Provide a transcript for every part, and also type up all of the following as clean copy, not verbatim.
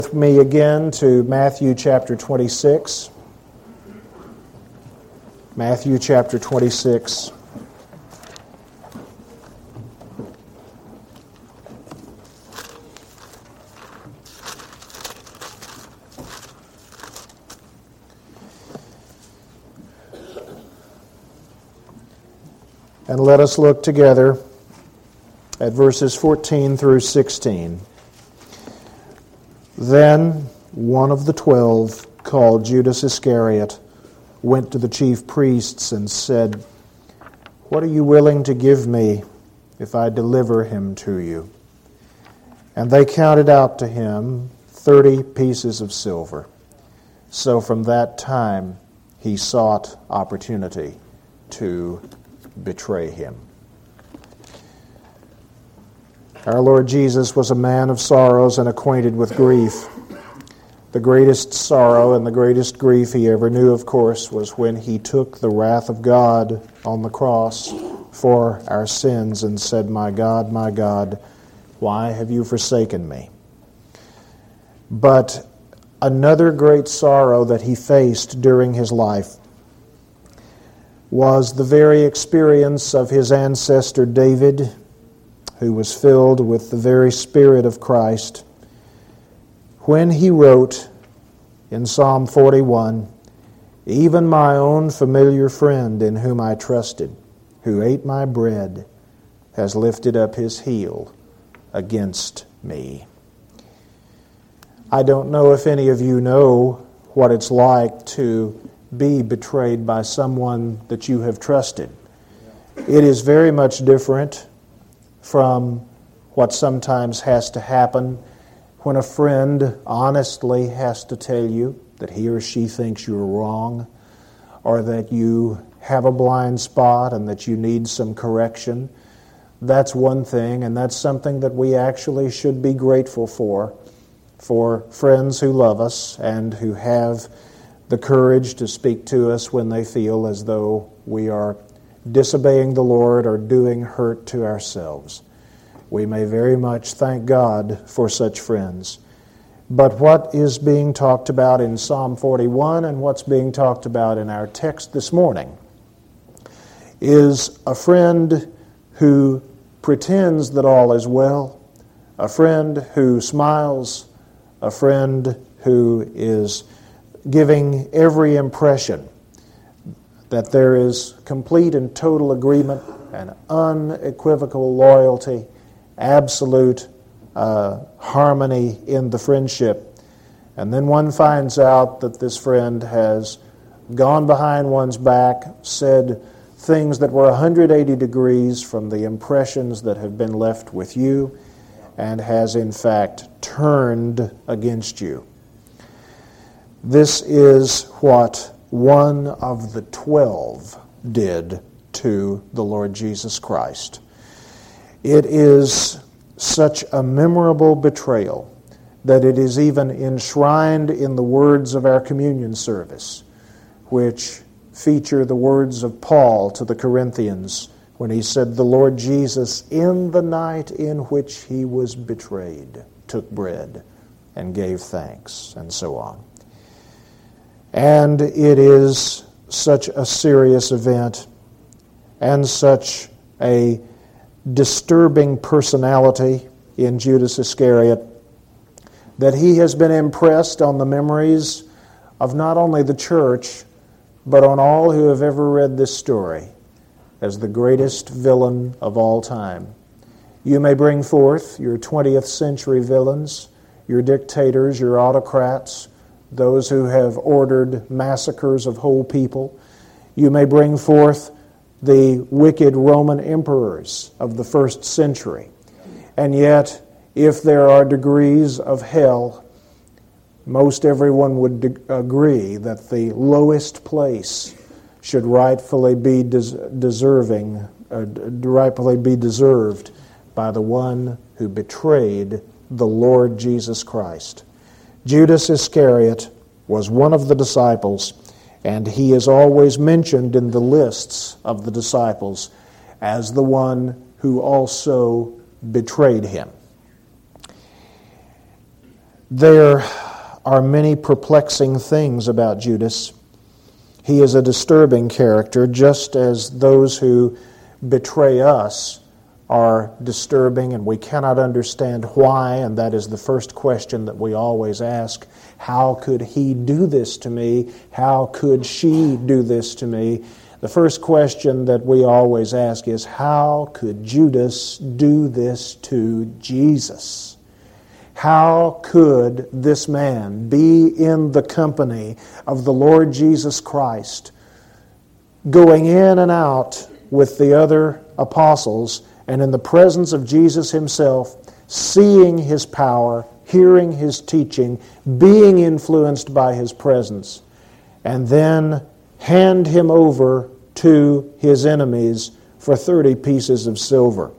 With me again to Matthew chapter 26. Matthew chapter 26. And let us look together at verses 14 through 16. Then one of the 12, called Judas Iscariot, went to the chief priests and said, "What are you willing to give me if I deliver him to you?" And they counted out to him 30 pieces of silver. So from that time he sought opportunity to betray him. Our Lord Jesus was a man of sorrows and acquainted with grief. The greatest sorrow and the greatest grief he ever knew, of course, was when he took the wrath of God on the cross for our sins and said, my God, why have you forsaken me?" But another great sorrow that he faced during his life was the very experience of his ancestor David, who was filled with the very Spirit of Christ, when he wrote in Psalm 41, "Even my own familiar friend in whom I trusted, who ate my bread, has lifted up his heel against me." I don't know if any of you know what it's like to be betrayed by someone that you have trusted. It is very much different from what sometimes has to happen when a friend honestly has to tell you that he or she thinks you're wrong, or that you have a blind spot and that you need some correction. That's one thing, and that's something that we actually should be grateful for friends who love us and who have the courage to speak to us when they feel as though we are disobeying the Lord or doing hurt to ourselves. We may very much thank God for such friends. But what is being talked about in Psalm 41 and what's being talked about in our text this morning is a friend who pretends that all is well, a friend who smiles, a friend who is giving every impression that there is complete and total agreement and unequivocal loyalty, absolute harmony in the friendship. And then one finds out that this friend has gone behind one's back, said things that were 180 degrees from the impressions that have been left with you, and has in fact turned against you. This is what one of the 12 did to the Lord Jesus Christ. It is such a memorable betrayal that it is even enshrined in the words of our communion service, which feature the words of Paul to the Corinthians when he said, "The Lord Jesus, in the night in which he was betrayed, took bread and gave thanks," and so on. And it is such a serious event and such a disturbing personality in Judas Iscariot that he has been impressed on the memories of not only the church, but on all who have ever read this story as the greatest villain of all time. You may bring forth your 20th century villains, your dictators, your autocrats, those who have ordered massacres of whole people. You may bring forth the wicked Roman emperors of the first century. And yet, if there are degrees of hell, most everyone would agree that the lowest place should rightfully be deserved by the one who betrayed the Lord Jesus Christ. Judas Iscariot was one of the disciples, and he is always mentioned in the lists of the disciples as the one who also betrayed him. There are many perplexing things about Judas. He is a disturbing character, just as those who betray us are disturbing, and we cannot understand why, and that is the first question that we always ask. How could he do this to me? How could she do this to me? The first question that we always ask is, how could Judas do this to Jesus? How could this man be in the company of the Lord Jesus Christ, going in and out with the other apostles, and in the presence of Jesus himself, seeing his power, hearing his teaching, being influenced by his presence, and then hand him over to his enemies for 30 pieces of silver?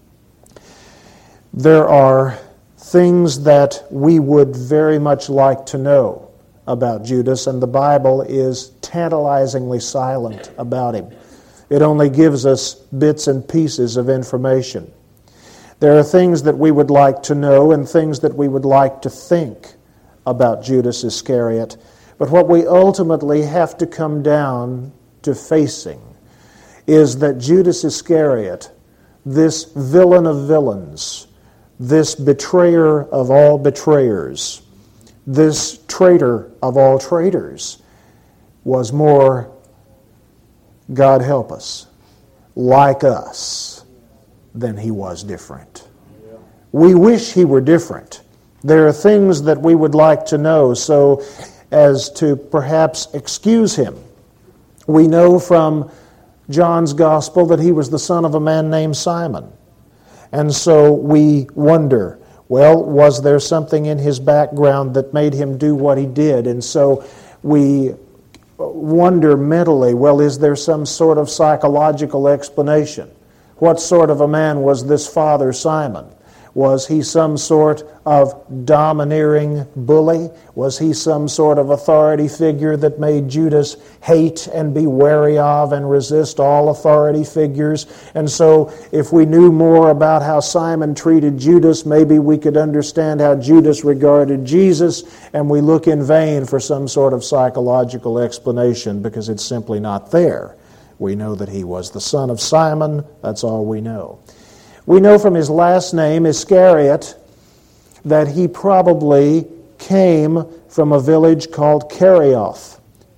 There are things that we would very much like to know about Judas, and the Bible is tantalizingly silent about him. It only gives us bits and pieces of information. There are things that we would like to know and things that we would like to think about Judas Iscariot, but what we ultimately have to come down to facing is that Judas Iscariot, this villain of villains, this betrayer of all betrayers, this traitor of all traitors, was more, God help us, like us than he was different. We wish he were different. There are things that we would like to know so as to perhaps excuse him. We know from John's Gospel that he was the son of a man named Simon. And so we wonder, well, was there something in his background that made him do what he did? And so we wonder mentally, well, is there some sort of psychological explanation? What sort of a man was this Father Simon? Was he some sort of domineering bully? Was he some sort of authority figure that made Judas hate and be wary of and resist all authority figures? And so if we knew more about how Simon treated Judas, maybe we could understand how Judas regarded Jesus, and we look in vain for some sort of psychological explanation because it's simply not there. We know that he was the son of Simon. That's all we know. We know from his last name, Iscariot, that he probably came from a village called Kerioth,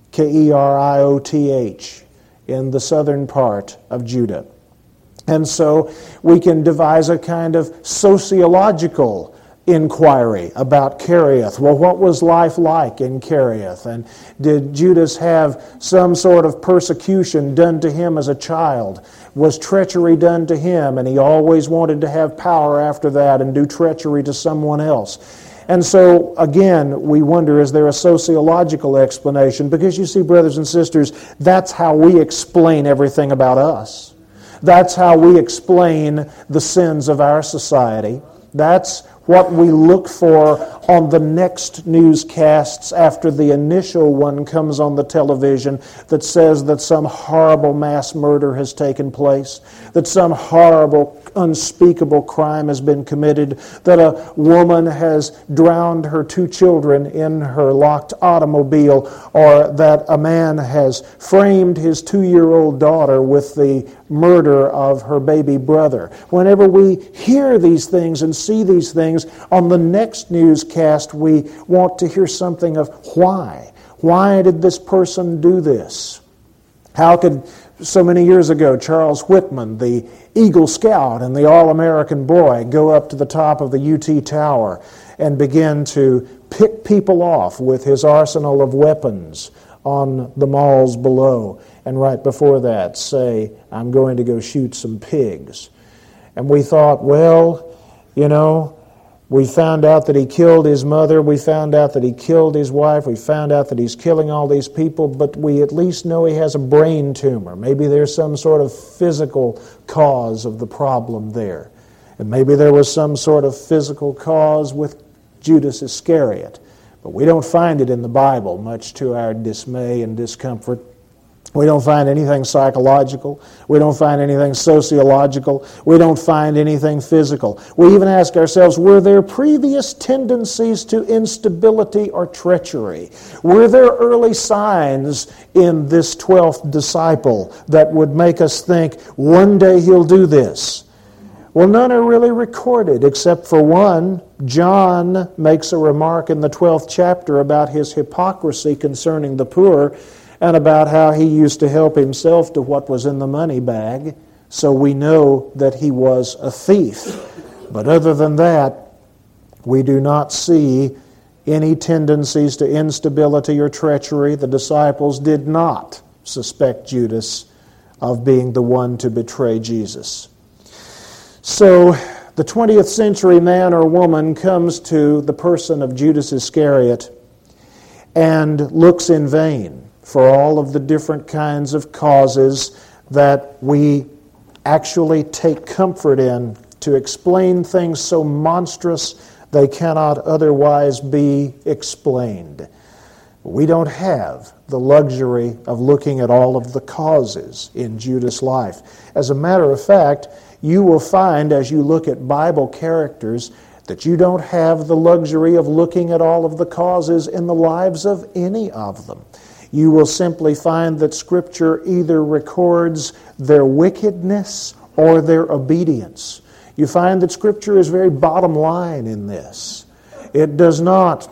Kerioth, in the southern part of Judah. And so we can devise a kind of sociological inquiry about Kerioth. Well, what was life like in Kerioth? And did Judas have some sort of persecution done to him as a child? Was treachery done to him, and he always wanted to have power after that and do treachery to someone else? And so, again, we wonder, is there a sociological explanation? Because you see, brothers and sisters, that's how we explain everything about us. That's how we explain the sins of our society. That's what we look for on the next newscasts after the initial one comes on the television that says that some horrible mass murder has taken place, that some horrible, unspeakable crime has been committed, that a woman has drowned her 2 children in her locked automobile, or that a man has framed his 2-year-old daughter with the murder of her baby brother. Whenever we hear these things and see these things, on the next newscast we want to hear something of why. Why did this person do this? How could, so many years ago, Charles Whitman, the Eagle Scout and the All-American boy, go up to the top of the UT Tower and begin to pick people off with his arsenal of weapons on the malls below, and right before that say, I'm going to go shoot some pigs. And we thought, well, you know, we found out that he killed his mother, we found out that he killed his wife, we found out that he's killing all these people, but we at least know he has a brain tumor. Maybe there's some sort of physical cause of the problem there. And maybe there was some sort of physical cause with Judas Iscariot. But we don't find it in the Bible, much to our dismay and discomfort. We don't find anything psychological. We don't find anything sociological. We don't find anything physical. We even ask ourselves, were there previous tendencies to instability or treachery? Were there early signs in this 12th disciple that would make us think, one day he'll do this? Well, none are really recorded except for one. John makes a remark in the 12th chapter about his hypocrisy concerning the poor, and about how he used to help himself to what was in the money bag, so we know that he was a thief. But other than that, we do not see any tendencies to instability or treachery. The disciples did not suspect Judas of being the one to betray Jesus. So the 20th century man or woman comes to the person of Judas Iscariot and looks in vain for all of the different kinds of causes that we actually take comfort in to explain things so monstrous they cannot otherwise be explained. We don't have the luxury of looking at all of the causes in Judas' life. As a matter of fact, you will find as you look at Bible characters that you don't have the luxury of looking at all of the causes in the lives of any of them. You will simply find that Scripture either records their wickedness or their obedience. You find that Scripture is very bottom line in this. It does not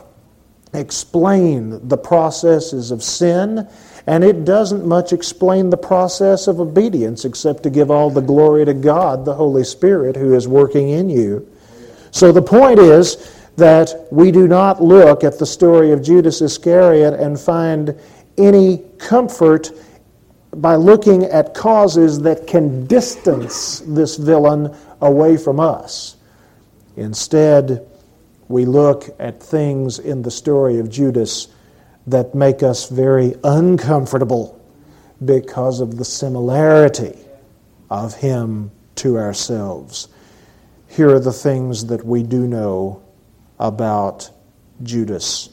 explain the processes of sin, and it doesn't much explain the process of obedience except to give all the glory to God, the Holy Spirit, who is working in you. So the point is that we do not look at the story of Judas Iscariot and find any comfort by looking at causes that can distance this villain away from us. Instead, we look at things in the story of Judas that make us very uncomfortable because of the similarity of him to ourselves. Here are the things that we do know about Judas.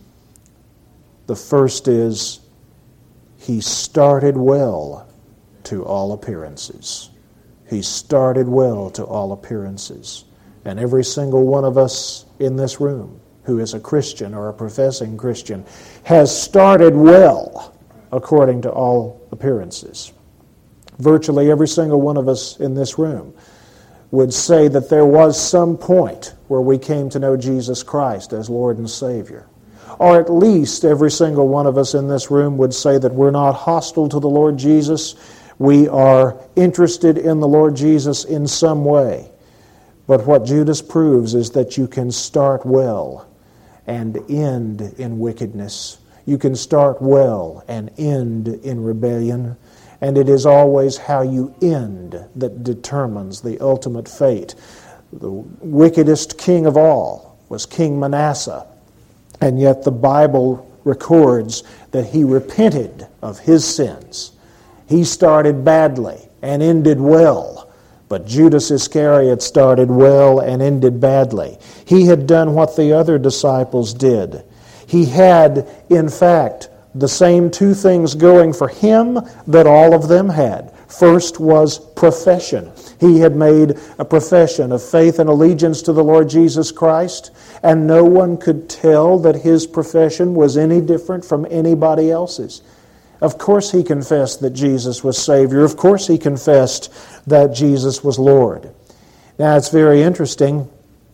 The first is, he started well to all appearances. He started well to all appearances. And every single one of us in this room who is a Christian or a professing Christian has started well according to all appearances. Virtually every single one of us in this room would say that there was some point where we came to know Jesus Christ as Lord and Savior. Or at least every single one of us in this room would say that we're not hostile to the Lord Jesus. We are interested in the Lord Jesus in some way. But what Judas proves is that you can start well and end in wickedness. You can start well and end in rebellion. And it is always how you end that determines the ultimate fate. The wickedest king of all was King Manasseh. And yet the Bible records that he repented of his sins. He started badly and ended well. But Judas Iscariot started well and ended badly. He had done what the other disciples did. He had, in fact, the same two things going for him that all of them had. First was profession. He had made a profession of faith and allegiance to the Lord Jesus Christ, and no one could tell that his profession was any different from anybody else's. Of course he confessed that Jesus was Savior. Of course he confessed that Jesus was Lord. Now it's very interesting.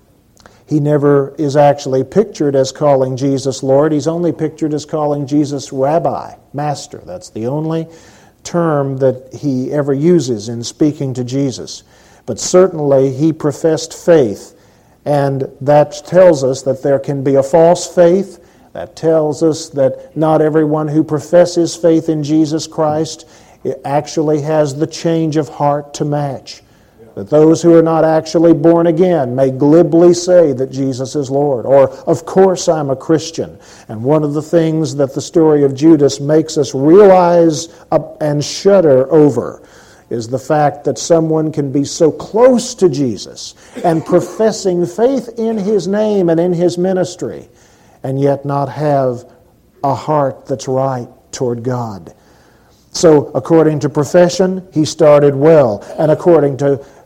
He never is actually pictured as calling Jesus Lord. He's only pictured as calling Jesus Rabbi, Master. That's the only term that he ever uses in speaking to Jesus. But certainly he professed faith, and that tells us that there can be a false faith. That tells us that not everyone who professes faith in Jesus Christ actually has the change of heart to match. That those who are not actually born again may glibly say that Jesus is Lord, or, of course, I'm a Christian. And one of the things that the story of Judas makes us realize and shudder over is the fact that someone can be so close to Jesus and professing faith in His name and in His ministry, and yet not have a heart that's right toward God. So according to profession, he started well. And according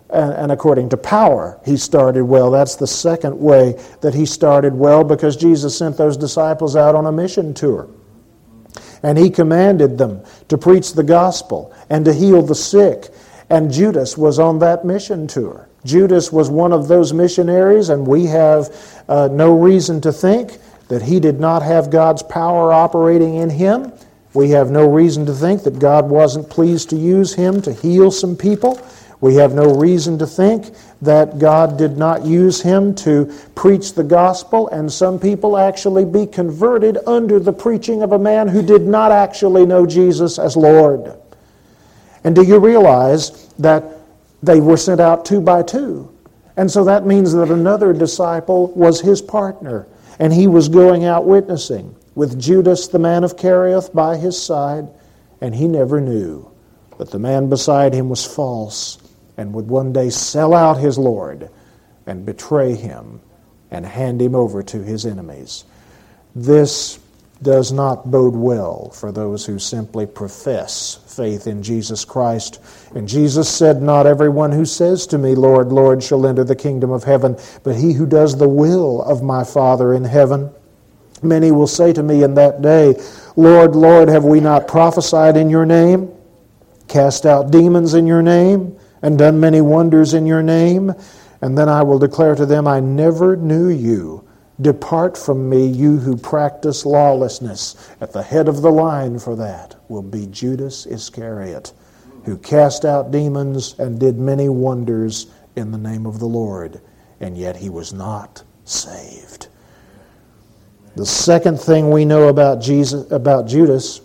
to power, he started well. That's the second way that he started well, because Jesus sent those disciples out on a mission tour. And he commanded them to preach the gospel and to heal the sick. And Judas was on that mission tour. Judas was one of those missionaries, and we have no reason to think that he did not have God's power operating in him. We have no reason to think that God wasn't pleased to use him to heal some people. We have no reason to think that God did not use him to preach the gospel, and some people actually be converted under the preaching of a man who did not actually know Jesus as Lord. And do you realize that they were sent out 2 by 2? And so that means that another disciple was his partner, and he was going out witnessing with Judas, the man of Kerioth, by his side, and he never knew that the man beside him was false and would one day sell out his Lord and betray him and hand him over to his enemies. This does not bode well for those who simply profess faith in Jesus Christ. And Jesus said, "Not everyone who says to me, 'Lord, Lord,' shall enter the kingdom of heaven, but he who does the will of my Father in heaven. Many will say to me in that day, 'Lord, Lord, have we not prophesied in your name, cast out demons in your name, and done many wonders in your name?' And then I will declare to them, 'I never knew you. Depart from me, you who practice lawlessness.' At the head of the line for that will be Judas Iscariot, who cast out demons and did many wonders in the name of the Lord, and yet he was not saved." The second thing we know about Judas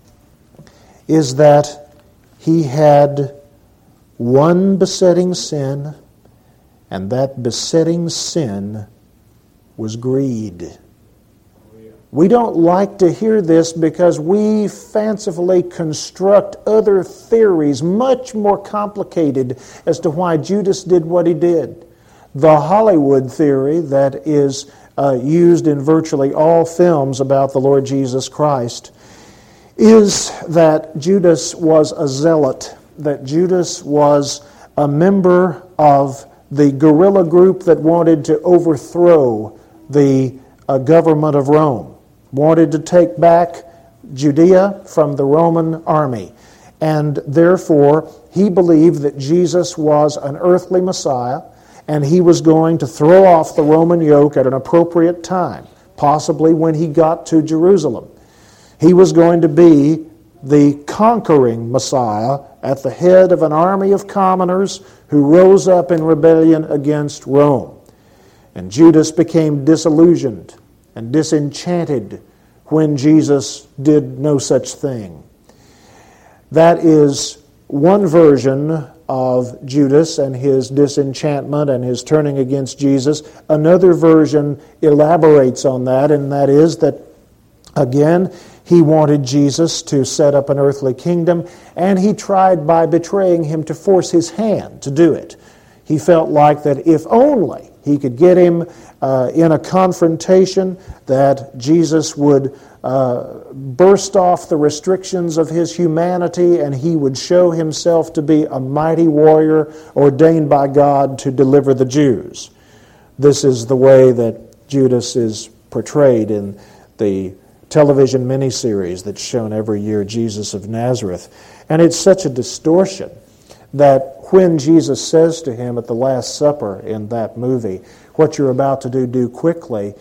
is that he had one besetting sin, and that besetting sin was greed. We don't like to hear this because we fancifully construct other theories much more complicated as to why Judas did what he did. The Hollywood theory that is used in virtually all films about the Lord Jesus Christ is that Judas was a zealot, that Judas was a member of the guerrilla group that wanted to overthrow the government of Rome, wanted to take back Judea from the Roman army. And therefore, he believed that Jesus was an earthly Messiah, and he was going to throw off the Roman yoke at an appropriate time, possibly when he got to Jerusalem. He was going to be the conquering Messiah at the head of an army of commoners who rose up in rebellion against Rome. And Judas became disillusioned and disenchanted when Jesus did no such thing. That is one version of Judas and his disenchantment and his turning against Jesus. Another version elaborates on that, and that is that, again, he wanted Jesus to set up an earthly kingdom, and he tried by betraying him to force his hand to do it. He felt like that if only he could get him in a confrontation, that Jesus would burst off the restrictions of his humanity, and he would show himself to be a mighty warrior ordained by God to deliver the Jews. This is the way that Judas is portrayed in the television miniseries that's shown every year, Jesus of Nazareth. And it's such a distortion that when Jesus says to him at the Last Supper in that movie, "What you're about to do quickly,"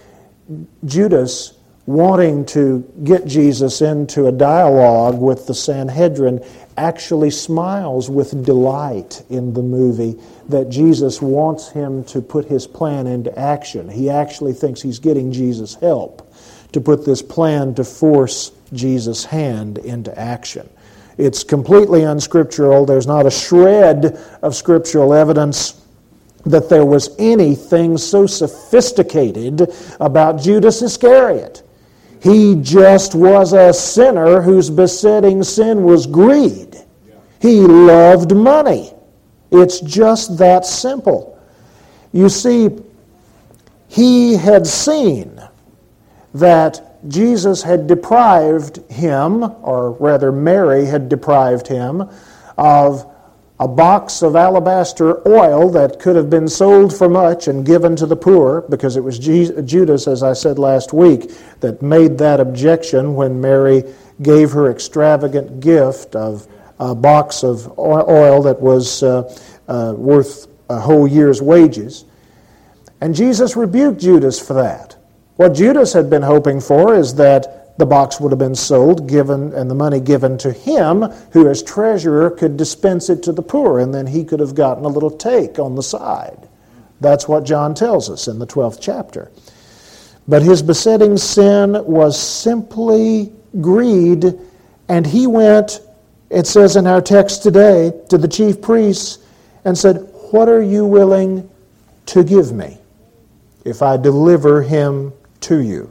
Judas, wanting to get Jesus into a dialogue with the Sanhedrin, actually smiles with delight in the movie that Jesus wants him to put his plan into action. He actually thinks he's getting Jesus' help to put this plan to force Jesus' hand into action. It's completely unscriptural. There's not a shred of scriptural evidence that there was anything so sophisticated about Judas Iscariot. He just was a sinner whose besetting sin was greed. He loved money. It's just that simple. You see, he had seen that Jesus had deprived him, or rather Mary had deprived him, of a box of alabaster oil that could have been sold for much and given to the poor, because it was Judas, as I said last week, that made that objection when Mary gave her extravagant gift of a box of oil that was worth a whole year's wages. And Jesus rebuked Judas for that. What Judas had been hoping for is that the box would have been sold, given, and the money given to him, who as treasurer could dispense it to the poor, and then he could have gotten a little take on the side. That's what John tells us in the 12th chapter. But his besetting sin was simply greed, and he went, it says in our text today, to the chief priests and said, "What are you willing to give me if I deliver him to you?"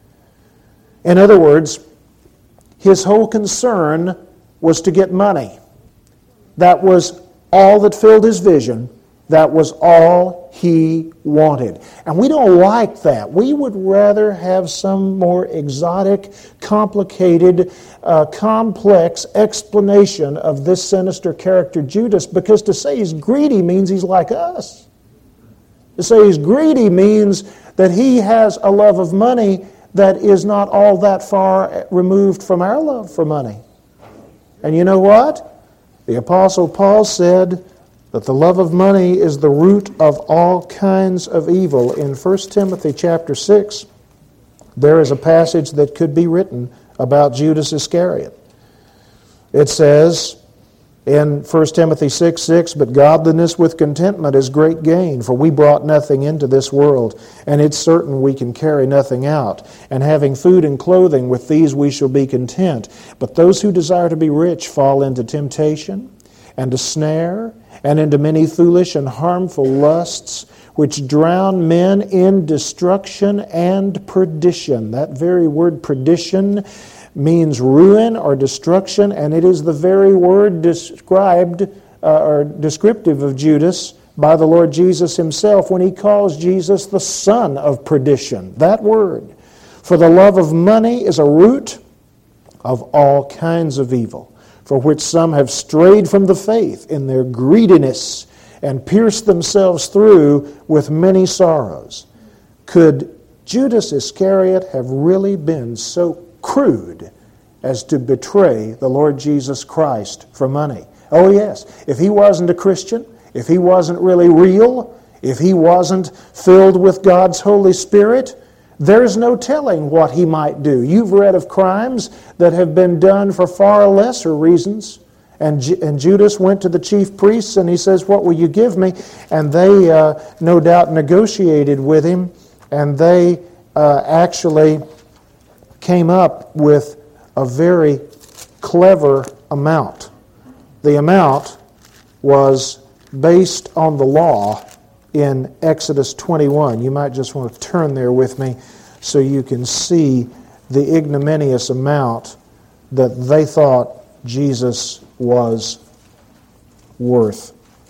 In other words, his whole concern was to get money. That was all that filled his vision. That was all he wanted. And we don't like that. We would rather have some more exotic, complicated, complex explanation of this sinister character Judas, because to say he's greedy means he's like us. To say he's greedy means that he has a love of money that is not all that far removed from our love for money. And you know what? The Apostle Paul said that the love of money is the root of all kinds of evil. In 1 Timothy chapter 6, there is a passage that could be written about Judas Iscariot. It says in 1 Timothy 6:6, "But godliness with contentment is great gain, for we brought nothing into this world, and it's certain we can carry nothing out. And having food and clothing, with these we shall be content. But those who desire to be rich fall into temptation, and a snare, and into many foolish and harmful lusts, which drown men in destruction and perdition." That very word perdition means ruin or destruction, and it is the very word described or descriptive of Judas by the Lord Jesus himself when he calls Jesus the son of perdition. That word. For the love of money is a root of all kinds of evil, for which some have strayed from the faith in their greediness and pierced themselves through with many sorrows. Could Judas Iscariot have really been so crude as to betray the Lord Jesus Christ for money? Oh yes, if he wasn't a Christian, if he wasn't really real, if he wasn't filled with God's Holy Spirit, there's no telling what he might do. You've read of crimes that have been done for far lesser reasons. And Judas went to the chief priests and he says, "What will you give me?" And they no doubt negotiated with him, and they actually came up with a very clever amount. The amount was based on the law in Exodus 21. You might just want to turn there with me so you can see the ignominious amount that they thought Jesus was worth.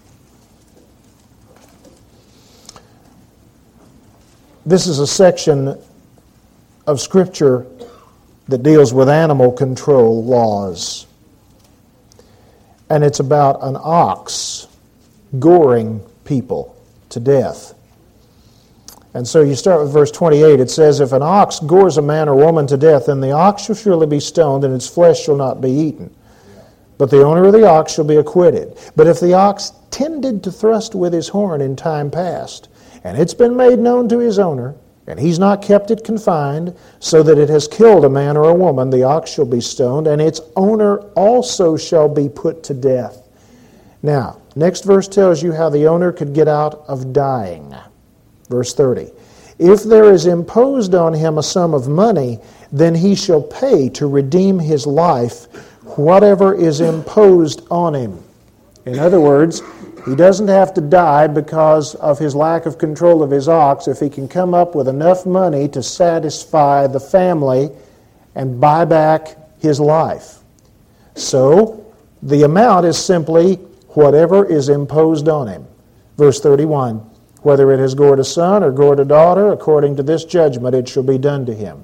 This is a section of Scripture that deals with animal control laws. And it's about an ox goring people to death. And so you start with verse 28. It says, "If an ox gores a man or woman to death, then the ox shall surely be stoned, and its flesh shall not be eaten. But the owner of the ox shall be acquitted. But if the ox tended to thrust with his horn in time past, and it's been made known to his owner, and he's not kept it confined, so that it has killed a man or a woman, the ox shall be stoned, and its owner also shall be put to death." Now, next verse tells you how the owner could get out of dying. Verse 30. "If there is imposed on him a sum of money, then he shall pay to redeem his life whatever is imposed on him." In other words, he doesn't have to die because of his lack of control of his ox if he can come up with enough money to satisfy the family and buy back his life. So, the amount is simply whatever is imposed on him. Verse 31, "Whether it has gored a son or gored a daughter, according to this judgment it shall be done to him.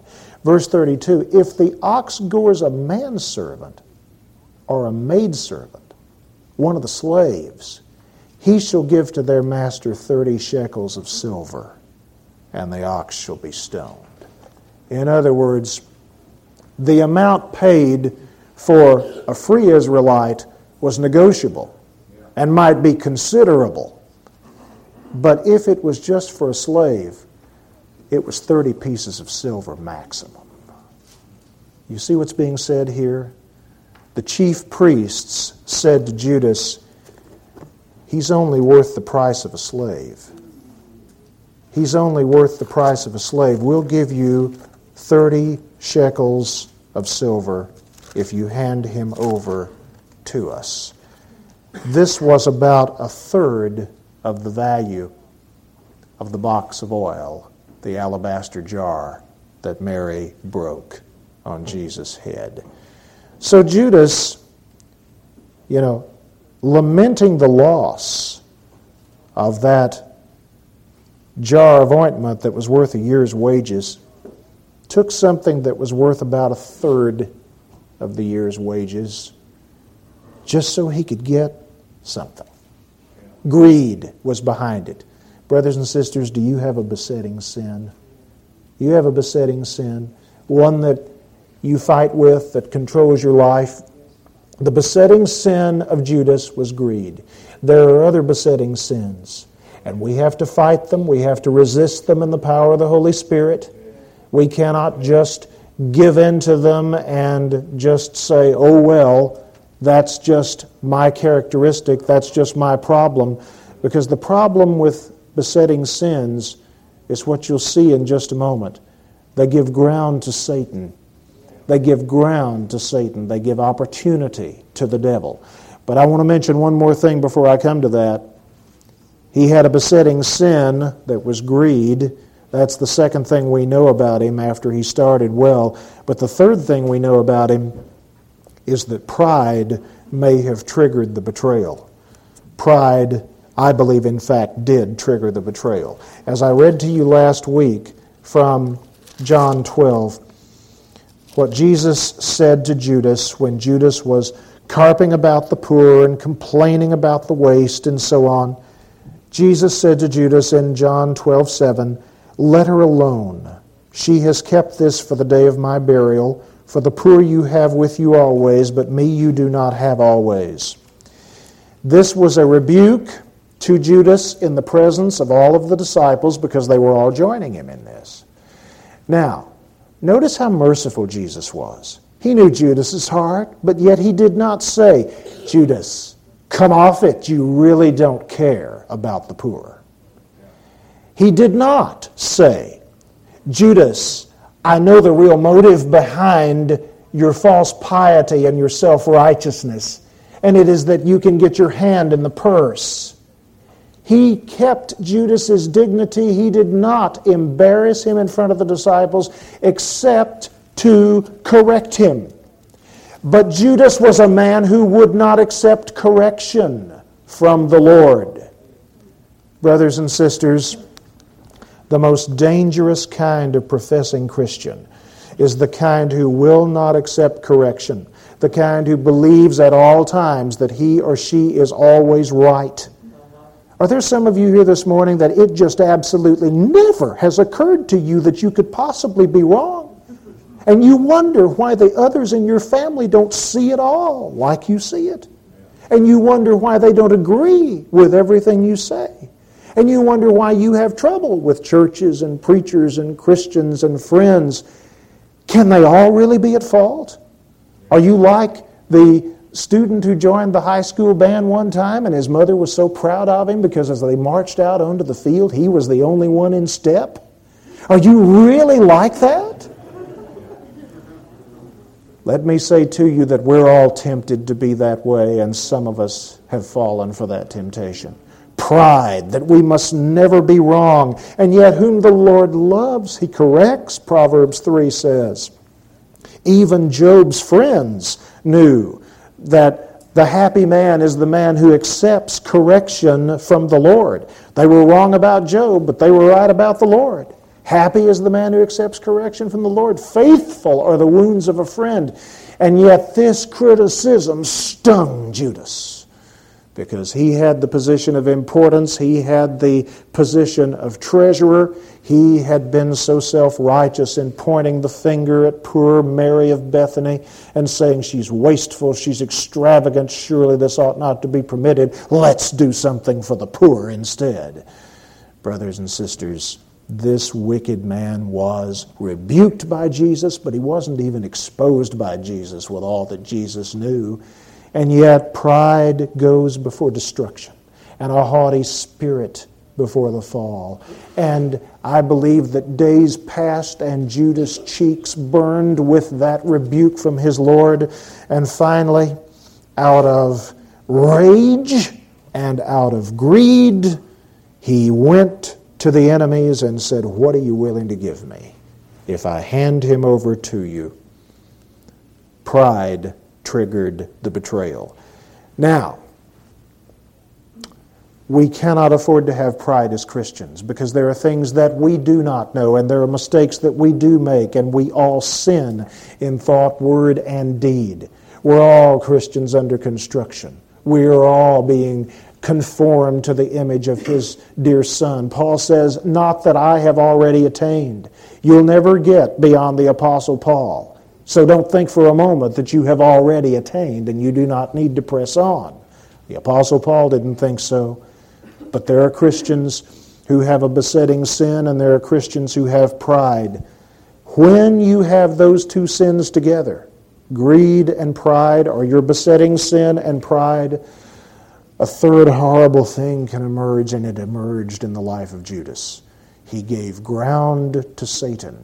Verse 32, if the ox gores a manservant or a maidservant, one of the slaves, he shall give to their master 30 shekels of silver, and the ox shall be stoned. In other words, the amount paid for a free Israelite was negotiable and might be considerable. But if it was just for a slave, it was 30 pieces of silver maximum. You see what's being said here? The chief priests said to Judas, he's only worth the price of a slave. He's only worth the price of a slave. We'll give you 30 shekels of silver if you hand him over to us. This was about a third of the value of the box of oil, the alabaster jar that Mary broke on Jesus' head. So Judas, lamenting the loss of that jar of ointment that was worth a year's wages, took something that was worth about a third of the year's wages just so he could get something. Greed was behind it. Brothers and sisters, do you have a besetting sin? You have a besetting sin, one that you fight with, that controls your life. The besetting sin of Judas was greed. There are other besetting sins, and we have to fight them. We have to resist them in the power of the Holy Spirit. We cannot just give in to them and just say, oh, well, that's just my characteristic, that's just my problem. Because the problem with besetting sins is what you'll see in just a moment. They give ground to Satan. They give ground to Satan. They give opportunity to the devil. But I want to mention one more thing before I come to that. He had a besetting sin that was greed. That's the second thing we know about him after he started well. But the third thing we know about him is that pride may have triggered the betrayal. Pride, I believe, in fact, did trigger the betrayal. As I read to you last week from John 12, what Jesus said to Judas when Judas was carping about the poor and complaining about the waste and so on, Jesus said to Judas in John 12:7, let her alone. She has kept this for the day of my burial. For the poor you have with you always, but me you do not have always. This was a rebuke to Judas in the presence of all of the disciples because they were all joining him in this. Now, notice how merciful Jesus was. He knew Judas's heart, but yet he did not say, Judas, come off it. You really don't care about the poor. He did not say, Judas, I know the real motive behind your false piety and your self-righteousness, and it is that you can get your hand in the purse. He kept Judas's dignity. He did not embarrass him in front of the disciples except to correct him. But Judas was a man who would not accept correction from the Lord. Brothers and sisters, the most dangerous kind of professing Christian is the kind who will not accept correction, the kind who believes at all times that he or she is always right. Are there some of you here this morning that it just absolutely never has occurred to you that you could possibly be wrong? And you wonder why the others in your family don't see it all like you see it. And you wonder why they don't agree with everything you say. And you wonder why you have trouble with churches and preachers and Christians and friends. Can they all really be at fault? Are you like the student who joined the high school band one time and his mother was so proud of him because as they marched out onto the field, he was the only one in step? Are you really like that? Let me say to you that we're all tempted to be that way, and some of us have fallen for that temptation. Pride, that we must never be wrong, and yet whom the Lord loves, he corrects, Proverbs 3 says. Even Job's friends knew that the happy man is the man who accepts correction from the Lord. They were wrong about Job, but they were right about the Lord. Happy is the man who accepts correction from the Lord. Faithful are the wounds of a friend. And yet this criticism stung Judas, because he had the position of importance. He had the position of treasurer. He had been so self-righteous in pointing the finger at poor Mary of Bethany and saying, she's wasteful, she's extravagant, surely this ought not to be permitted. Let's do something for the poor instead. Brothers and sisters, this wicked man was rebuked by Jesus, but he wasn't even exposed by Jesus with all that Jesus knew. And yet pride goes before destruction, and a haughty spirit before the fall. And I believe that days passed and Judas' cheeks burned with that rebuke from his Lord. And finally, out of rage and out of greed, he went to the enemies and said, what are you willing to give me if I hand him over to you? Pride triggered the betrayal. Now, we cannot afford to have pride as Christians, because there are things that we do not know, and there are mistakes that we do make, and we all sin in thought, word, and deed. We're all Christians under construction. We are all being conformed to the image of His dear Son. Paul says, not that I have already attained. You'll never get beyond the Apostle Paul. So don't think for a moment that you have already attained and you do not need to press on. The Apostle Paul didn't think so. But there are Christians who have a besetting sin, and there are Christians who have pride. When you have those two sins together, greed and pride, or your besetting sin and pride, a third horrible thing can emerge, and it emerged in the life of Judas. He gave ground to Satan.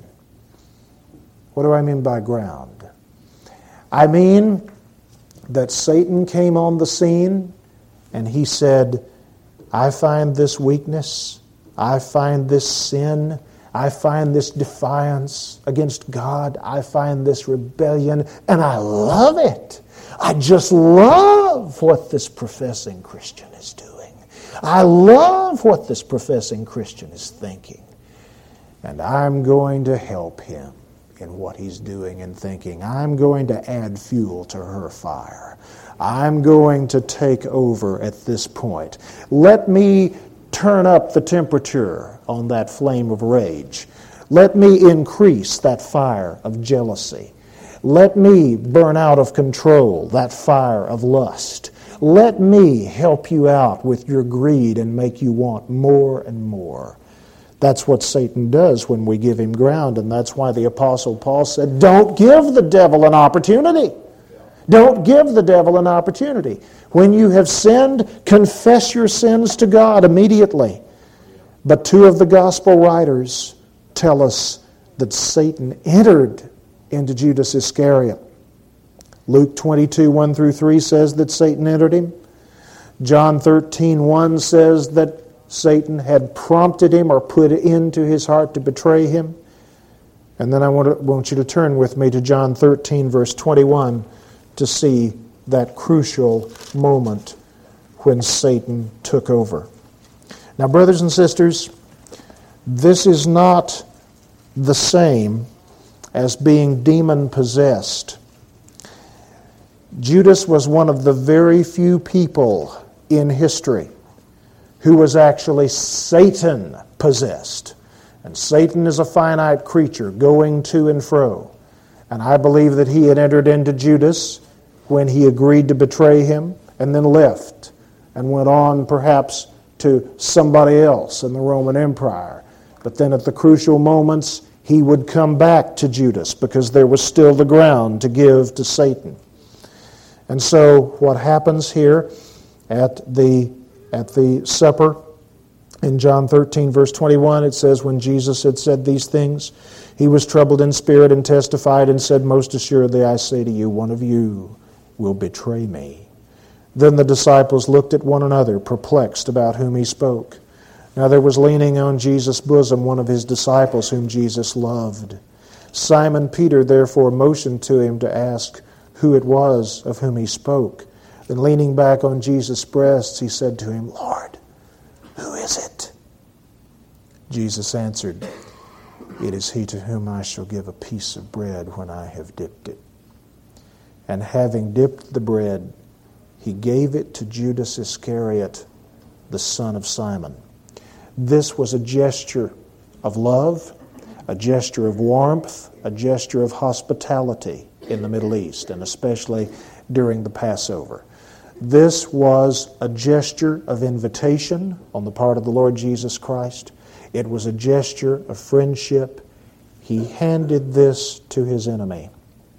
What do I mean by ground? I mean that Satan came on the scene and he said, I find this weakness, I find this sin, I find this defiance against God, I find this rebellion, and I love it. I just love what this professing Christian is doing. I love what this professing Christian is thinking. And I'm going to help him in what he's doing and thinking. I'm going to add fuel to her fire. I'm going to take over at this point. Let me turn up the temperature on that flame of rage. Let me increase that fire of jealousy. Let me burn out of control that fire of lust. Let me help you out with your greed and make you want more and more. That's what Satan does when we give him ground, and that's why the Apostle Paul said, don't give the devil an opportunity. Don't give the devil an opportunity. When you have sinned, confess your sins to God immediately. But two of the gospel writers tell us that Satan entered into Judas Iscariot. Luke 22, 1 through 3 says that Satan entered him. John 13, 1 says that Satan had prompted him or put it into his heart to betray him. And then I want you to turn with me to John 13, verse 21, to see that crucial moment when Satan took over. Now, brothers and sisters, this is not the same as being demon-possessed. Judas was one of the very few people in history who was actually Satan-possessed. And Satan is a finite creature going to and fro. And I believe that he had entered into Judas when he agreed to betray him and then left and went on perhaps to somebody else in the Roman Empire. But then at the crucial moments, he would come back to Judas because there was still the ground to give to Satan. And so what happens here at the supper, in John 13, verse 21, it says, when Jesus had said these things, he was troubled in spirit and testified and said, most assuredly I say to you, one of you will betray me. Then the disciples looked at one another, perplexed about whom he spoke. Now there was leaning on Jesus' bosom one of his disciples whom Jesus loved. Simon Peter therefore motioned to him to ask who it was of whom he spoke. Then leaning back on Jesus' breast, he said to him, Lord, who is it? Jesus answered, it is he to whom I shall give a piece of bread when I have dipped it. And having dipped the bread, he gave it to Judas Iscariot, the son of Simon. This was a gesture of love, a gesture of warmth, a gesture of hospitality in the Middle East, and especially during the Passover. This was a gesture of invitation on the part of the Lord Jesus Christ. It was a gesture of friendship. He handed this to his enemy.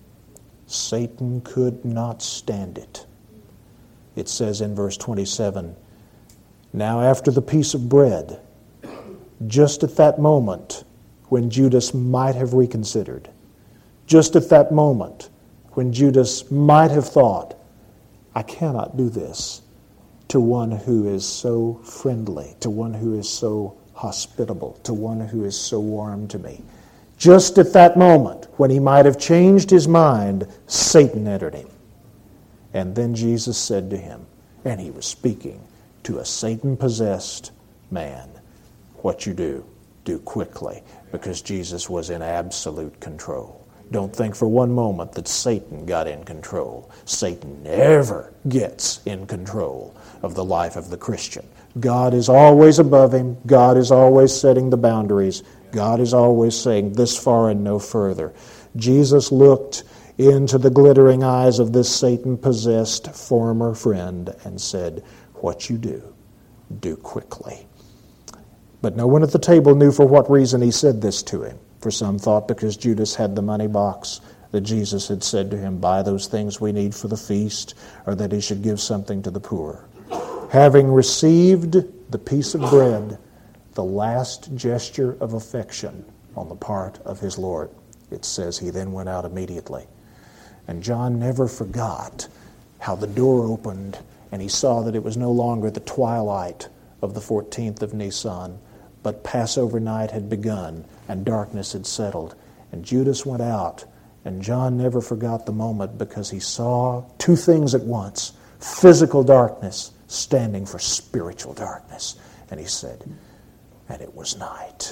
Satan could not stand it. It says in verse 27, now after the piece of bread, just at that moment when Judas might have reconsidered, just at that moment when Judas might have thought, I cannot do this to one who is so friendly, to one who is so hospitable, to one who is so warm to me. Just at that moment when he might have changed his mind, Satan entered him. And then Jesus said to him, and he was speaking to a Satan-possessed man, what you do quickly, because Jesus was in absolute control. Don't think for one moment that Satan got in control. Satan never gets in control of the life of the Christian. God is always above him. God is always setting the boundaries. God is always saying this far and no further. Jesus looked into the glittering eyes of this Satan-possessed former friend and said, what you do quickly. But no one at the table knew for what reason he said this to him. For some thought because Judas had the money box that Jesus had said to him, buy those things we need for the feast, or that he should give something to the poor. Having received the piece of bread, the last gesture of affection on the part of his Lord, it says he then went out immediately. And John never forgot how the door opened and he saw that it was no longer the twilight of the 14th of Nisan, but Passover night had begun and darkness had settled. And Judas went out, and John never forgot the moment because he saw two things at once, physical darkness standing for spiritual darkness. And he said, and it was night.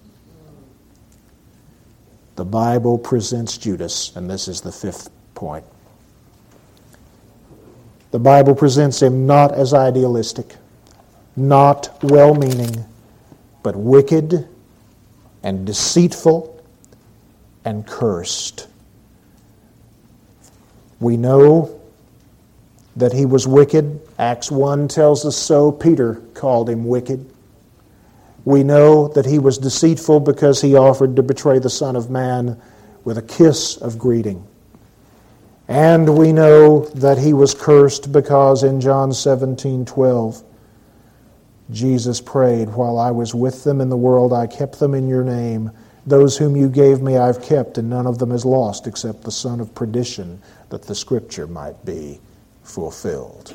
The Bible presents Judas, and this is the fifth point. The Bible presents him not as idealistic, not well-meaning, but wicked and deceitful and cursed. We know that he was wicked. Acts 1 tells us so. Peter called him wicked. We know that he was deceitful because he offered to betray the Son of Man with a kiss of greeting. And we know that he was cursed because in John 17:12, Jesus prayed, while I was with them in the world, I kept them in your name. Those whom you gave me I've kept, and none of them is lost except the son of perdition, that the scripture might be fulfilled.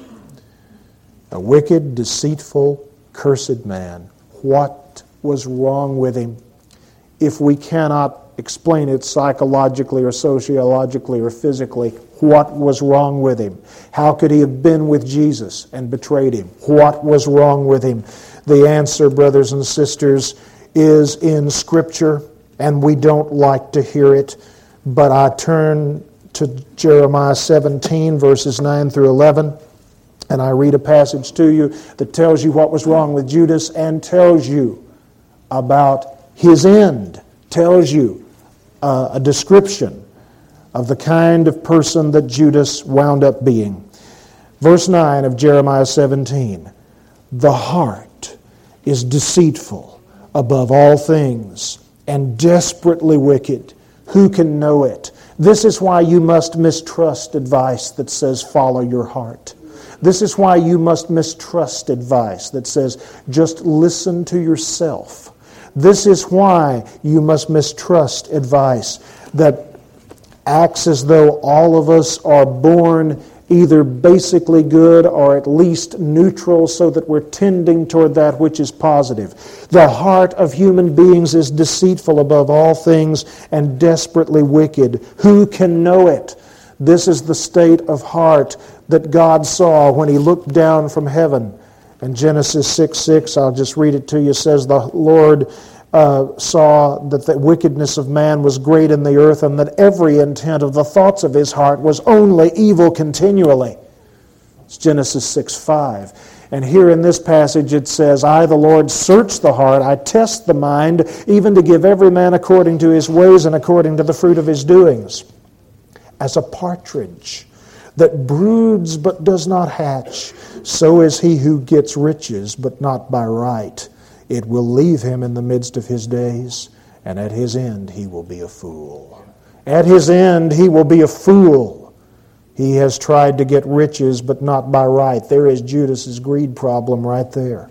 A wicked, deceitful, cursed man. What was wrong with him? If we cannot explain it psychologically or sociologically or physically, what was wrong with him? How could he have been with Jesus and betrayed him? What was wrong with him? The answer, brothers and sisters, is in Scripture, and we don't like to hear it, but I turn to Jeremiah 17, verses 9 through 11, and I read a passage to you that tells you what was wrong with Judas and tells you about his end, tells you a description of the kind of person that Judas wound up being. Verse 9 of Jeremiah 17, the heart is deceitful above all things and desperately wicked. Who can know it? This is why you must mistrust advice that says follow your heart. This is why you must mistrust advice that says just listen to yourself. This is why you must mistrust advice that acts as though all of us are born either basically good or at least neutral so that we're tending toward that which is positive. The heart of human beings is deceitful above all things and desperately wicked. Who can know it? This is the state of heart that God saw when He looked down from heaven. In Genesis 6:6, I'll just read it to you, says, the Lord saw that the wickedness of man was great in the earth, and that every intent of the thoughts of his heart was only evil continually. It's Genesis 6:5. And here in this passage it says, I, the Lord, search the heart, I test the mind, even to give every man according to his ways and according to the fruit of his doings. As a partridge that broods but does not hatch, so is he who gets riches, but not by right. It will leave him in the midst of his days, and at his end he will be a fool. At his end he will be a fool. He has tried to get riches, but not by right. There is Judas's greed problem right there.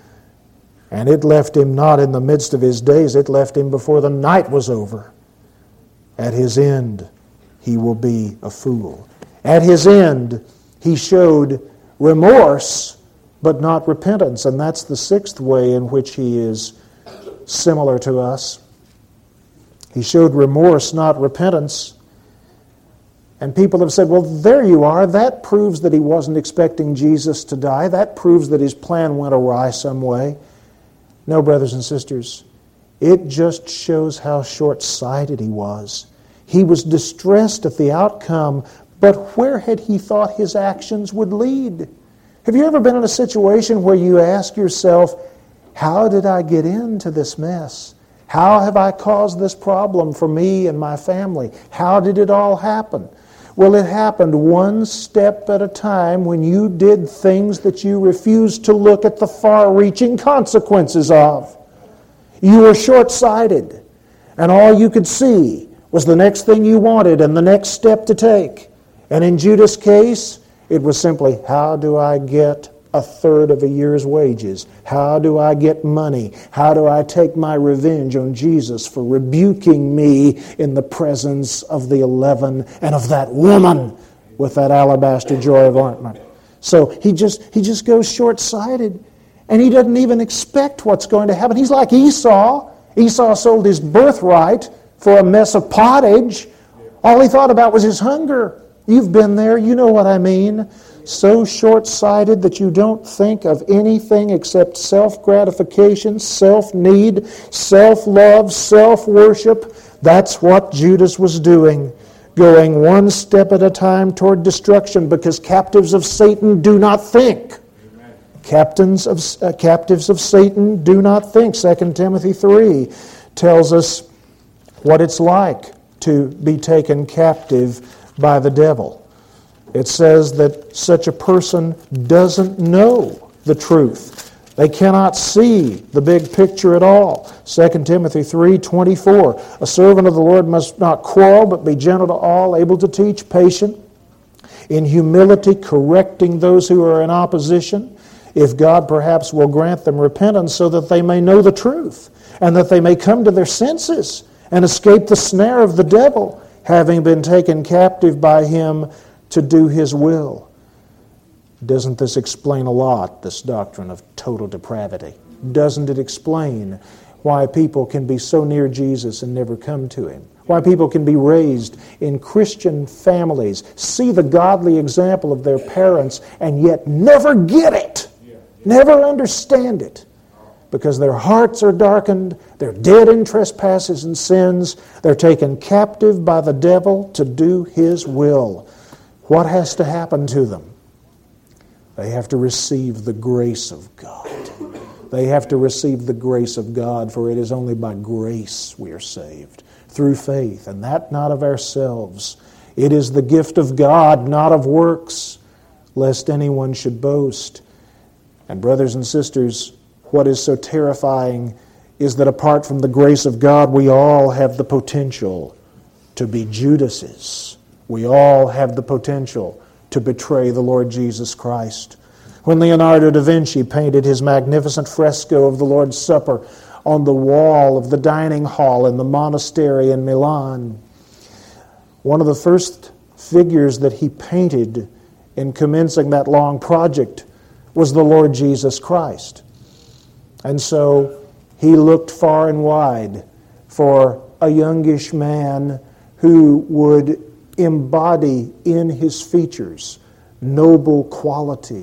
And it left him not in the midst of his days, it left him before the night was over. At his end he will be a fool. At his end he showed remorse, but not repentance. And that's the sixth way in which he is similar to us. He showed remorse, not repentance. And people have said, well, there you are. That proves that he wasn't expecting Jesus to die. That proves that his plan went awry some way. No, brothers and sisters, it just shows how short-sighted he was. He was distressed at the outcome, but where had he thought his actions would lead? Have you ever been in a situation where you ask yourself, how did I get into this mess? How have I caused this problem for me and my family? How did it all happen? Well, it happened one step at a time when you did things that you refused to look at the far-reaching consequences of. You were short-sighted, and all you could see was the next thing you wanted and the next step to take. And in Judas' case, it was simply, how do I get a third of a year's wages? How do I get money? How do I take my revenge on Jesus for rebuking me in the presence of the 11 and of that woman with that alabaster joy of ointment? So he just goes short-sighted, and he doesn't even expect what's going to happen. He's like Esau. Esau sold his birthright for a mess of pottage. All he thought about was his hunger. You've been there, you know what I mean. So short-sighted that you don't think of anything except self-gratification, self-need, self-love, self-worship. That's what Judas was doing, going one step at a time toward destruction, because captives of Satan do not think. Captives of Satan do not think. 2 Timothy 3 tells us what it's like to be taken captive by the devil. It says that such a person doesn't know the truth. They cannot see the big picture at all. 2 Timothy 3:24, a servant of the Lord must not quarrel, but be gentle to all, able to teach, patient, in humility correcting those who are in opposition, if God perhaps will grant them repentance so that they may know the truth, and that they may come to their senses and escape the snare of the devil, having been taken captive by him to do his will. Doesn't this explain a lot, this doctrine of total depravity? Doesn't it explain why people can be so near Jesus and never come to him? Why people can be raised in Christian families, see the godly example of their parents, and yet never get it, never understand it. Because their hearts are darkened, they're dead in trespasses and sins, they're taken captive by the devil to do his will. What has to happen to them? They have to receive the grace of God. They have to receive the grace of God, for it is only by grace we are saved, through faith, and that not of ourselves. It is the gift of God, not of works, lest anyone should boast. And brothers and sisters, what is so terrifying is that apart from the grace of God, we all have the potential to be Judases. We all have the potential to betray the Lord Jesus Christ. When Leonardo da Vinci painted his magnificent fresco of the Lord's Supper on the wall of the dining hall in the monastery in Milan, one of the first figures that he painted in commencing that long project was the Lord Jesus Christ. And so he looked far and wide for a youngish man who would embody in his features noble qualities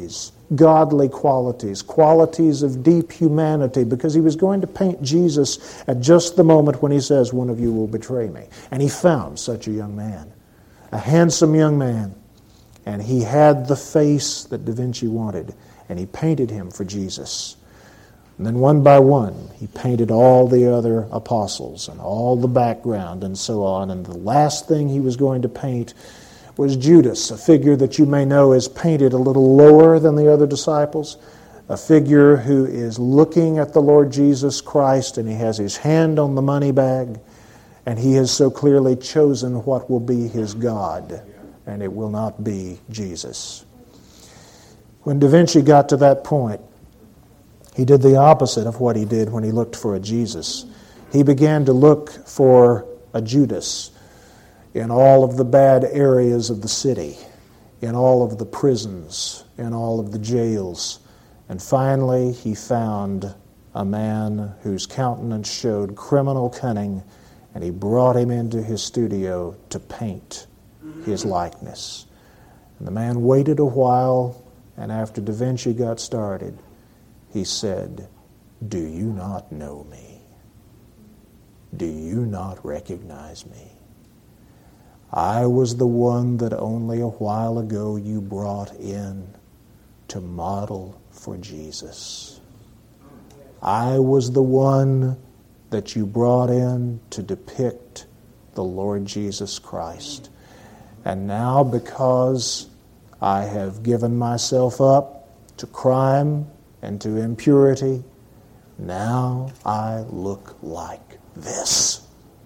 godly qualities, qualities of deep humanity, because he was going to paint Jesus at just the moment when he says, "One of you will betray me." And he found such a young man, a handsome young man, and he had the face that Da Vinci wanted, and he painted him for Jesus. And then one by one, he painted all the other apostles and all the background and so on. And the last thing he was going to paint was Judas, a figure that you may know is painted a little lower than the other disciples, a figure who is looking at the Lord Jesus Christ, and he has his hand on the money bag, and he has so clearly chosen what will be his God, and it will not be Jesus. When Da Vinci got to that point, he did the opposite of what he did when he looked for a Jesus. He began to look for a Judas in all of the bad areas of the city, in all of the prisons, in all of the jails. And finally, he found a man whose countenance showed criminal cunning, and he brought him into his studio to paint his likeness. And the man waited a while, and after Da Vinci got started, he said, "Do you not know me? Do you not recognize me? I was the one that only a while ago you brought in to model for Jesus. I was the one that you brought in to depict the Lord Jesus Christ. And now, because I have given myself up to crime and to impurity, now I look like this."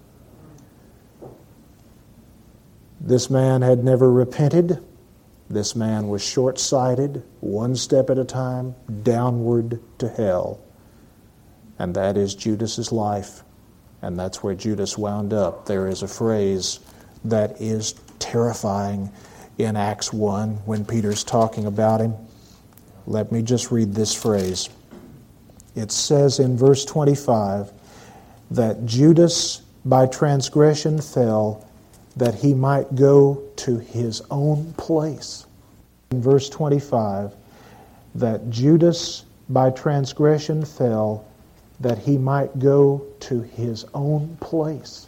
This man had never repented. This man was short-sighted, one step at a time, downward to hell. And that is Judas's life. And that's where Judas wound up. There is a phrase that is terrifying in Acts 1 when Peter's talking about him. Let me just read this phrase. It says in verse 25 that Judas by transgression fell that he might go to his own place. In verse 25, that Judas by transgression fell that he might go to his own place.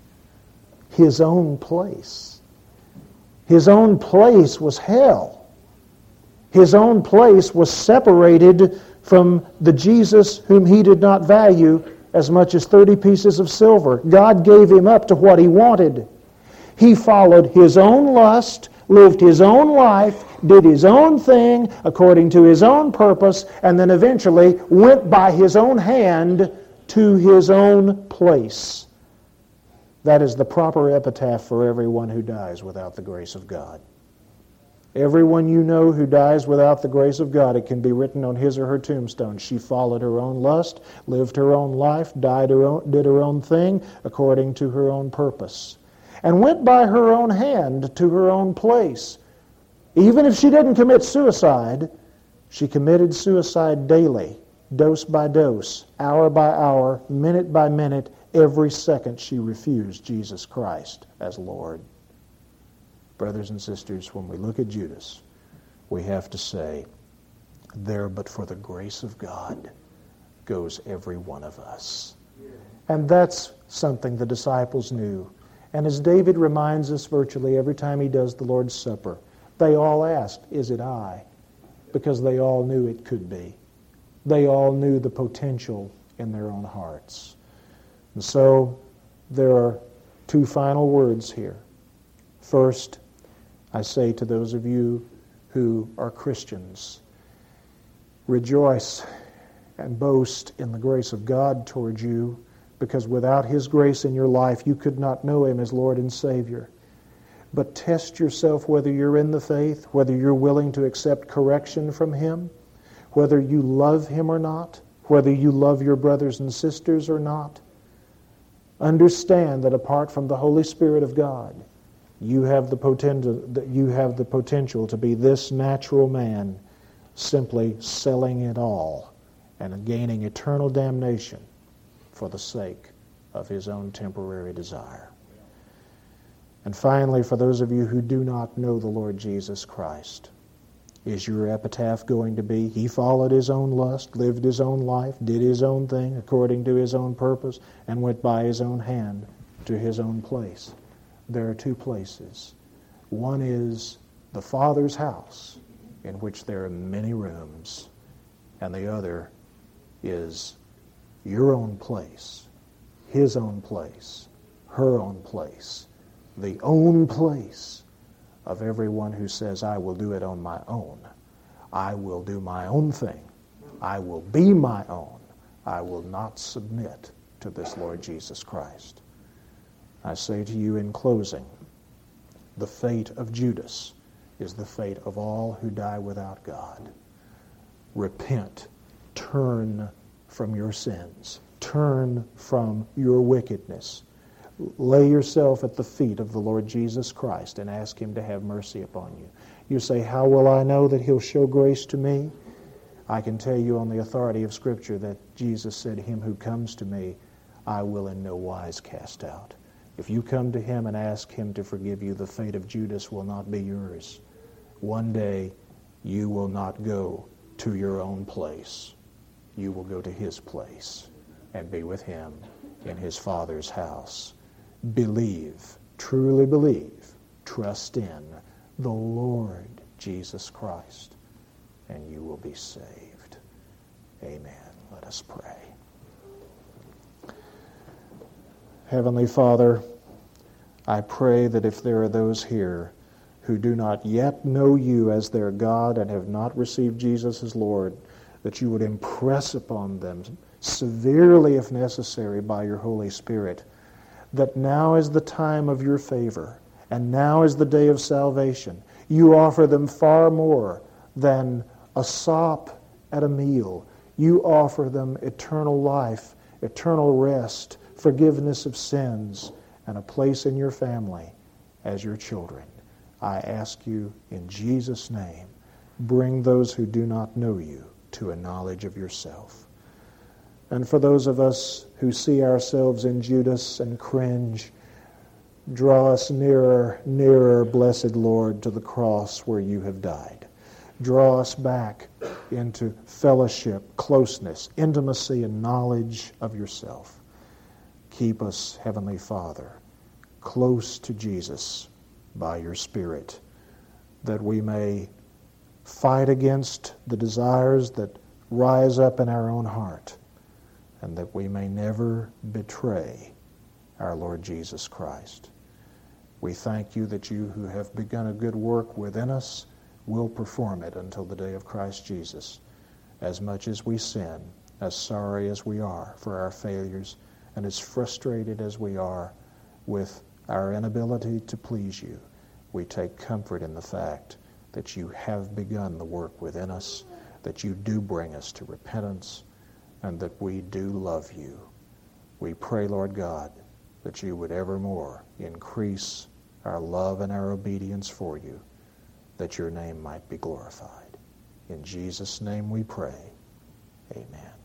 His own place. His own place was hell. His own place was separated from the Jesus whom he did not value as much as 30 pieces of silver. God gave him up to what he wanted. He followed his own lust, lived his own life, did his own thing according to his own purpose, and then eventually went by his own hand to his own place. That is the proper epitaph for everyone who dies without the grace of God. Everyone you know who dies without the grace of God, it can be written on his or her tombstone. She followed her own lust, lived her own life, did her own thing according to her own purpose, and went by her own hand to her own place. Even if she didn't commit suicide, she committed suicide daily, dose by dose, hour by hour, minute by minute, every second she refused Jesus Christ as Lord. Brothers and sisters, when we look at Judas, we have to say, there but for the grace of God goes every one of us. And that's something the disciples knew. And as David reminds us virtually every time he does the Lord's Supper, they all asked, "Is it I?" Because they all knew it could be. They all knew the potential in their own hearts. And so there are two final words here. First, I say to those of you who are Christians, rejoice and boast in the grace of God toward you, because without His grace in your life, you could not know Him as Lord and Savior. But test yourself whether you're in the faith, whether you're willing to accept correction from Him, whether you love Him or not, whether you love your brothers and sisters or not. Understand that apart from the Holy Spirit of God, you have the potential to be this natural man, simply selling it all and gaining eternal damnation for the sake of his own temporary desire. And finally, for those of you who do not know the Lord Jesus Christ, Is your epitaph going to be, he followed his own lust, lived his own life, did his own thing according to his own purpose, and went by his own hand to his own place? There are two places. One is the Father's house, in which there are many rooms, and the other is your own place, his own place, her own place, the own place of everyone who says, I will do it on my own. I will do my own thing. I will be my own. I will not submit to this Lord Jesus Christ. I say to you in closing, the fate of Judas is the fate of all who die without God. Repent. Turn from your sins. Turn from your wickedness. Lay yourself at the feet of the Lord Jesus Christ and ask him to have mercy upon you. You say, how will I know that he'll show grace to me? I can tell you on the authority of Scripture that Jesus said, him who comes to me, I will in no wise cast out. If you come to him and ask him to forgive you, the fate of Judas will not be yours. One day you will not go to your own place. You will go to his place and be with him in his Father's house. Believe, truly believe, trust in the Lord Jesus Christ, and you will be saved. Amen. Let us pray. Heavenly Father, I pray that if there are those here who do not yet know you as their God and have not received Jesus as Lord, that you would impress upon them severely, if necessary, by your Holy Spirit, that now is the time of your favor, and now is the day of salvation. You offer them far more than a sop at a meal. You offer them eternal life, eternal rest, forgiveness of sins, and a place in your family as your children. I ask you in Jesus' name, bring those who do not know you to a knowledge of yourself. And for those of us who see ourselves in Judas and cringe, draw us nearer, nearer, blessed Lord, to the cross where you have died. Draw us back into fellowship, closeness, intimacy, and knowledge of yourself. Keep us, Heavenly Father, close to Jesus by your Spirit, that we may fight against the desires that rise up in our own heart, and that we may never betray our Lord Jesus Christ. We thank you that you who have begun a good work within us will perform it until the day of Christ Jesus. As much as we sin, as sorry as we are for our failures, and as frustrated as we are with our inability to please you, we take comfort in the fact that you have begun the work within us, that you do bring us to repentance, and that we do love you. We pray, Lord God, that you would evermore increase our love and our obedience for you, that your name might be glorified. In Jesus' name we pray. Amen.